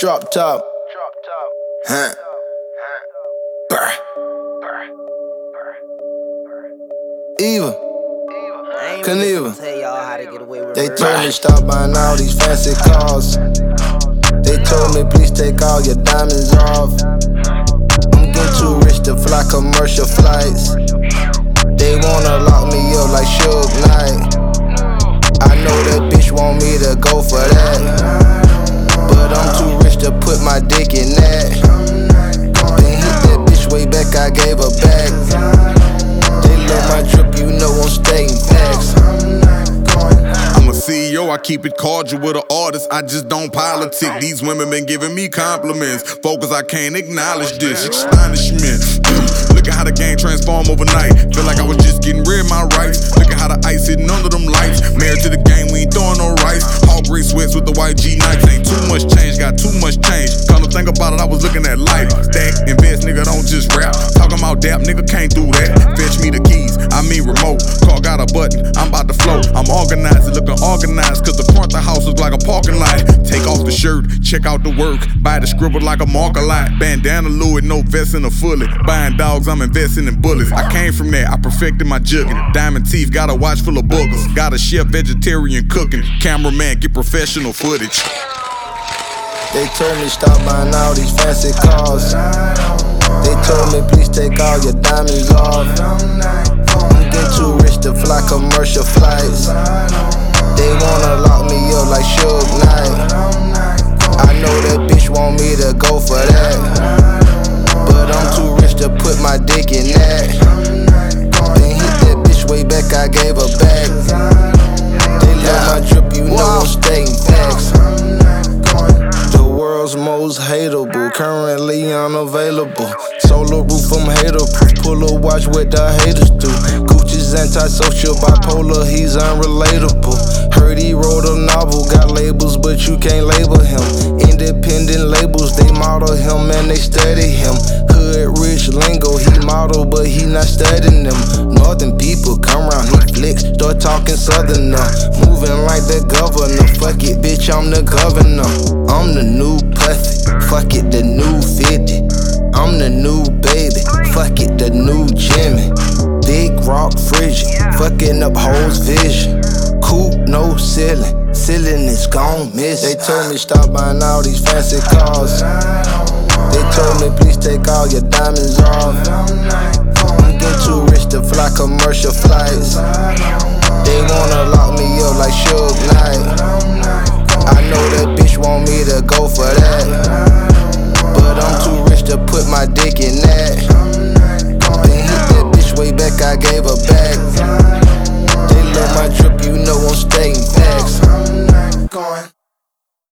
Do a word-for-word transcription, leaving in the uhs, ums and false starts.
Drop top. Huh. Brr. Eva. Knievel. They told me stop buying all these fancy cars. They told me please take all your diamonds off. I'm getting too rich to fly commercial flights. They wanna lock me up like Suge Knight. I know that bitch want me to go for that, but I'm too rich to put my dick in that. Then hit that bitch way back, I gave her back. They love my drip, you know I'm stating facts. I'm a C E O, I keep it cordial with an artist. I just don't politic. These women been giving me compliments. Focus, I can't acknowledge this. Astonishment. Look at how the game transformed overnight. Feel like I was just getting rid of my rights. Look at how the ice hitting under them lights. Married to the game, we ain't throwing no rice. All gray sweats with the white G Nikes. Ain't too much change, got too much change. Come to think about it, I was looking at life. Stack, invest, nigga, don't just rap. Talking about dap, nigga, can't do that. Fetch me the keys, I mean remote. Car got a button, I'm about to float. I'm organized, it looking organized, cause the front of the house looks like a parking lot. Take off the shirt, check out the work. Buy the scribble like a marker lot. Bandana Louis, no vest in a fully. Buying dogs, I'm investing in bullets. I came from there, I perfected my jugging. Diamond teeth, got a watch full of boogers. Got a chef, vegetarian cooking. Cameraman, get professional footage. They told me stop buying all these fancy cars. They told me please take all your diamonds off. I'm getting too rich to fly commercial flights. They wanna lock me up like Suge Knight. I know that bitch want me to go for that, but I'm too rich to put my dick in that. Then hit that bitch way back, I gave her back. They love my drip, you know I'm stating facts. The world's most hateable, currently unavailable. Solar roof, I'm hater-proof. Pull a watch what the haters do. Gucci's antisocial, bipolar, he's unrelatable. Heard he wrote a novel, got labels, but you can't label him. Independent labels, they model him and they study him. Hood rich lingo, he model, but he not studying them. Northern people come round, he flicks, start talking southerner. Moving like the governor, fuck it, bitch, I'm the governor. I'm the new Puffy, fuck it, the new fifty. I'm the new baby, fuck it, the new Jimmy. Big rock frigid, fucking up hoes' vision. Coupe, no ceiling, ceiling is gon' miss. They told me stop buying all these fancy cars. They told me please take all your diamonds off. I'm getting too rich to fly commercial flights. They wanna lock me up like Suge Knight. I know that bitch want me to go for that, but I'm too rich to put my dick in that. Then hit that bitch way back, I gave her back.